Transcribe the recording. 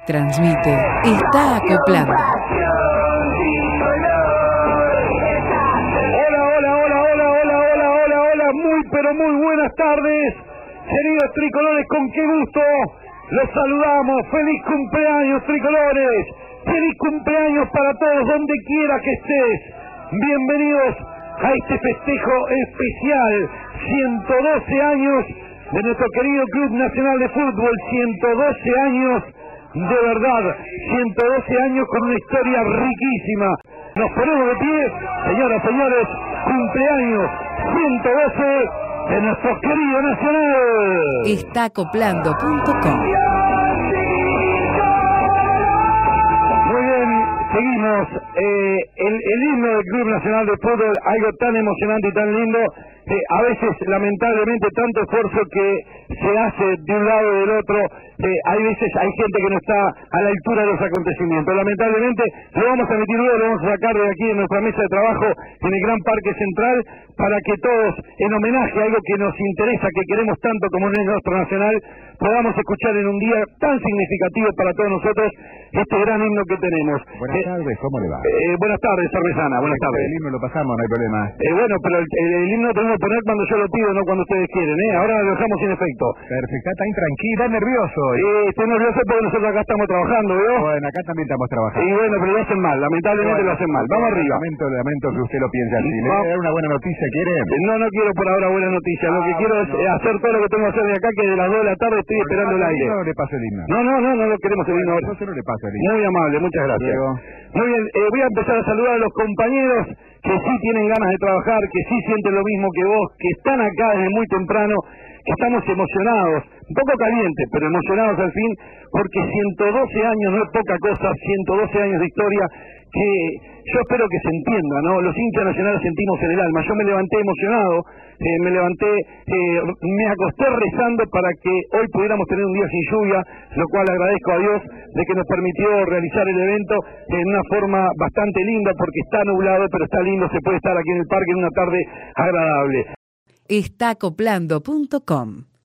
Transmite, está acoplando. Hola, muy buenas tardes, queridos tricolores, con qué gusto los saludamos. Feliz cumpleaños, tricolores, feliz cumpleaños para todos, donde quiera que estés. Bienvenidos a este festejo especial, 112 años de nuestro querido Club Nacional de Fútbol, 112 años de verdad, 112 años con una historia riquísima. Nos ponemos de pie, señoras, señores, cumpleaños 112 de nuestro querido Nacional. Estacoplando.com. Muy bien, seguimos. El himno del Club Nacional de Fútbol, algo tan emocionante y tan lindo. A veces, lamentablemente, tanto esfuerzo que se hace de un lado y del otro, hay veces hay gente que no está a la altura de los acontecimientos. Lamentablemente, lo vamos a emitir luego, lo vamos a sacar de aquí de nuestra mesa de trabajo en el Gran Parque Central, para que todos, en homenaje a algo que nos interesa, que queremos tanto como es nuestro Nacional, podamos escuchar en un día tan significativo para todos nosotros este gran himno que tenemos. Buenas tardes, ¿cómo le va? Buenas tardes, Cervezana, buenas tardes. El himno lo pasamos, no hay problema. Bueno, pero el himno tenemos que poner cuando yo lo pido, no cuando ustedes quieren, Ahora lo dejamos sin efecto. Perfecto, está intranquilo, está nervioso. Estoy nervioso porque nosotros acá estamos trabajando, ¿veo? Bueno, acá también estamos trabajando. Y bueno, pero lo hacen mal, lamentablemente lo hacen mal. Vamos arriba. Lamento que usted lo piense así. ¿Le voy a dar una buena noticia, quiere? No quiero por ahora buena noticia. Lo que quiero es hacer todo lo que tengo que hacer de acá, que de las 2 de la tarde estoy esperando el aire. No le paso el himno. No lo queremos el himno ahora. Entonces no le paso el himno. Muy amable, muchas gracias. Muy bien, voy a empezar a saludar a los compañeros que sí tienen ganas de trabajar, que sí sienten lo mismo que vos, que están acá desde muy temprano, que estamos emocionados, un poco calientes, pero emocionados al fin, porque 112 años no es poca cosa, 112 años de historia, que yo espero que se entienda, ¿no? Los hinchas nacionales sentimos en el alma. Yo me levanté emocionado, me acosté rezando para que hoy pudiéramos tener un día sin lluvia, lo cual agradezco a Dios de que nos permitió realizar el evento en una forma bastante linda, porque está nublado, pero está lindo, se puede estar aquí en el parque en una tarde agradable. Estacoplando.com.